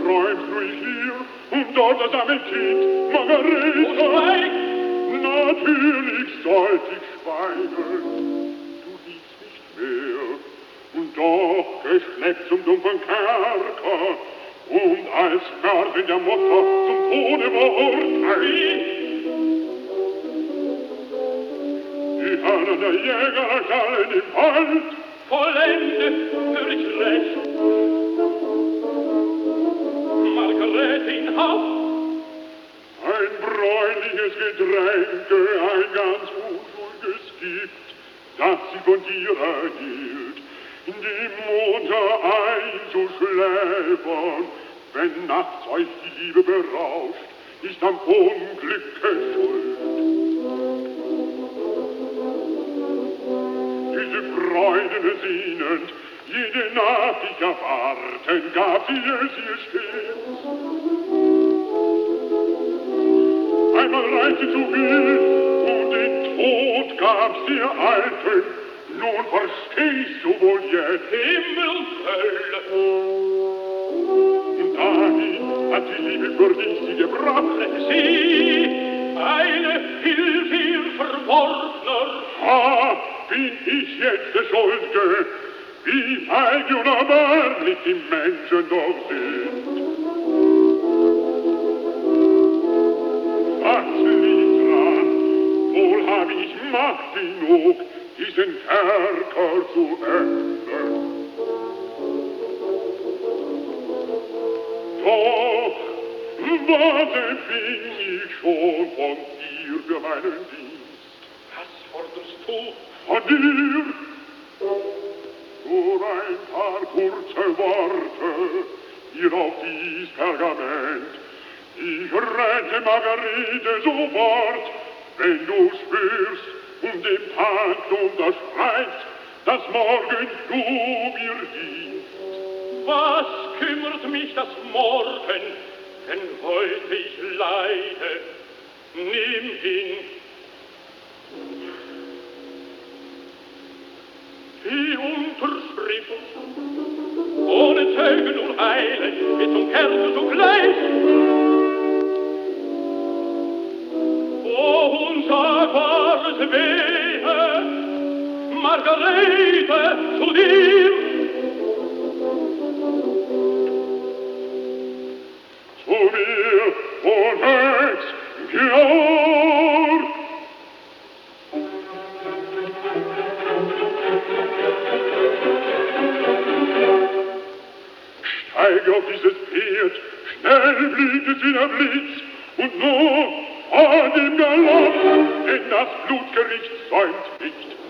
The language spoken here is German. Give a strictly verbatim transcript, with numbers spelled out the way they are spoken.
träumst ruhig hier und dort das arme Kind, Margarete. Oh, schweig! Natürlich sollt ich schweigen, du liebst nicht mehr, und doch geschleppt zum dumpfen Kerker und als Mörderin der Mutter zum Tode verurteilt. Die Herren der Jäger erschallen im Wald, vollende für ich recht. Margarete in Haft. Ein bräunliches Getränke, ein ganz unschuldiges Gift, das sie von dir erhielt, die Mutter einzuschläfern, wenn nachts euch die Liebe berauscht, ist am Unglücke schuld. Diese Freuden sehnend, jede Nacht ich erwarten, gab sie es ihr stets. Einmal reiste zu viel und den Tod gab's dir Alten, nun verstehst du wohl jetzt. Himmelshölle! Und dahin hat die Liebe für dich sie gebracht. Sie, eine Hilfe ihr Verworfener. Ah, bin ich jetzt der Schuldge, wie feig und erbärmlich die Menschen doch sind. Was liegt dran? Wohl hab ich Macht genug, diesen Kerker zu öffnen. Doch, was empfing ich schon von dir für meinen Dienst? Was forderst du? Von dir? Nur ein paar kurze Worte, hier auf dies Pergament. Ich rette Margarete sofort, wenn du spürst und dem Tag unterstreichst, dass morgen du mir dienst. Was kümmert mich das Morgen, wenn heute ich leide? Nimm hin. Die Unterschrift, ohne Zeugen und Eile, wird zum Kerker sogleich. Oh, und sag, was wehe, Margarete, zu dir. Zu mir, o Hex, Georg! Steige auf dieses Pferd, schnell fliegt es wie der Blitz, und nur vor dem Galopp, denn das Blutgericht säumt nicht.